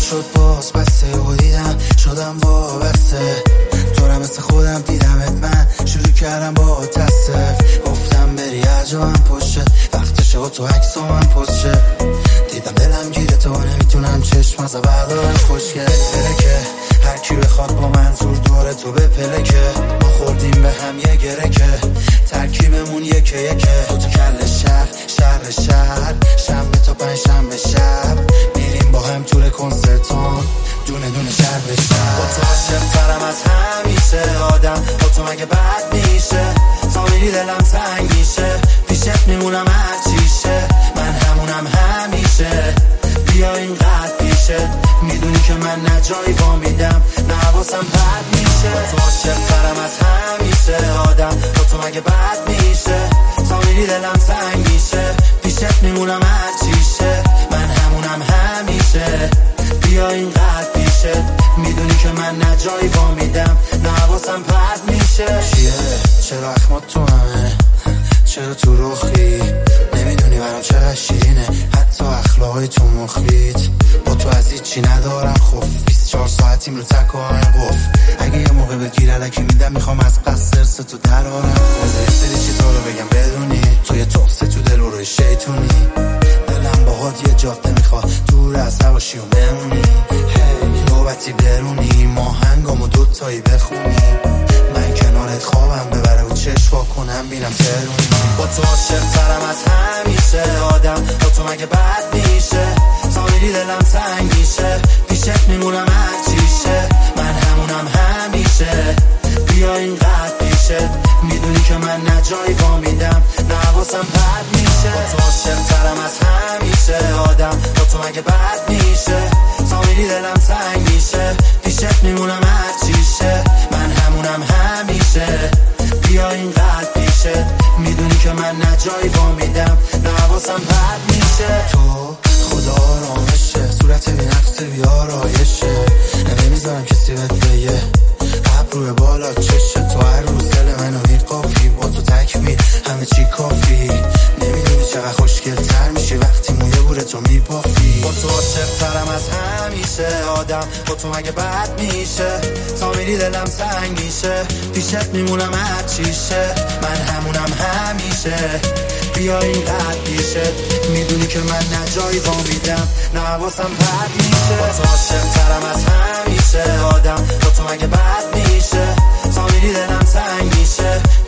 شد باز بسته و دیدم شدم وابسته تو را مثل خودم دیدمت من شروع کردم با تصف گفتم بری هرجا من پشه وقتشه و تو عکس و من پشه دیدم دلم گیره تو نمیتونم چشم از بردارم خوشگل که هر کی بخواد با منظور داره تو به پلکه ما خوردیم به هم یه گره که ترکیبمون یکه تو کل شهر شنبه تا پنجشنبه شب میریم با هم تور کنسرتون دونه دونه شهر به شهر با تو عاشق‌ترم از همیشه آدم با تو مگه بد میشه تا میری دلم تنگ میشه پیشت میمونم هر چیشه من همونم همیشه بیا اینقدر پیشه میدونی که من نه جایی وا میدم نه حواسم پرت میشه با تو عاشق‌ترم از همیشه آدم با تو مگه بد میشه تا میری دلم تنگ میشه پیشت میمونم هر چیشه من همونم همیشه بیا اینقدر پیشه میدونی که من نه جایی وا میدم نه حواسم پرت میشه چیه چرا اخمات تو همه چرا تو رخی نمیدونی برام چقدر شیرینه حتی اخلاقای تو مخیت با تو از هیچی ندارم خوف 24 ساعتیم رو تک و همه قف اگه یه موقع بگیر علکی میدم میخوام از قصد سرس تو درارم خوزه سری چیزا رو بگم بدونی تو یه توفسه تو دل روی شیطونی دلم باهات یه جاده میخواد دور از هواشی و بمونی نوبتی برونی ما هنگامو دوتایی بخونی من کنارت خوابم ببره و چشوا کنم بینم ترونی با تو عاشق‌ترم از همیشه آدم با تو مگه بد میشه تا میری دلم تنگ میشه پیشت میمونم هر چیشه من همونم همیشه بیا اینقدر پیشه میدونی که من نه جایی وا میدم نه حواسم پرت میشه با تو عاشق‌ترم از همیشه آدم با تو مگه بد میشه تا میری دلم تنگ میشه پیشت میمونم هر چیشه من همونم همیشه بیا اینقدر پیشه میدونی که من نه جایی وا میدم نه حواسم پرت میشه تو خدا آرامشه صورت بی نقص بی آرایشه نمیذارم کسی بهت بگه ابروی بالا چشه تو هر روز دل منو میقافی با تو تکمیل همه چی کافی نمیدونی چقدر خوشگل تر میشی وقتی موی بوره تو میبافی با تو عاشق‌ترم از همیشه آدم با تو مگه بد میشه تا میری دلم تنگ میشه پیشت میمونم هر چیشه من همونم همیشه بیا اینقدر پیشه میدونی که من نه جایی وا میدم نه حواسم پرت میشه با تو عاشق‌ترم از همیشه آدم با تو مگه بد میشه تا میری دلم تنگ میشه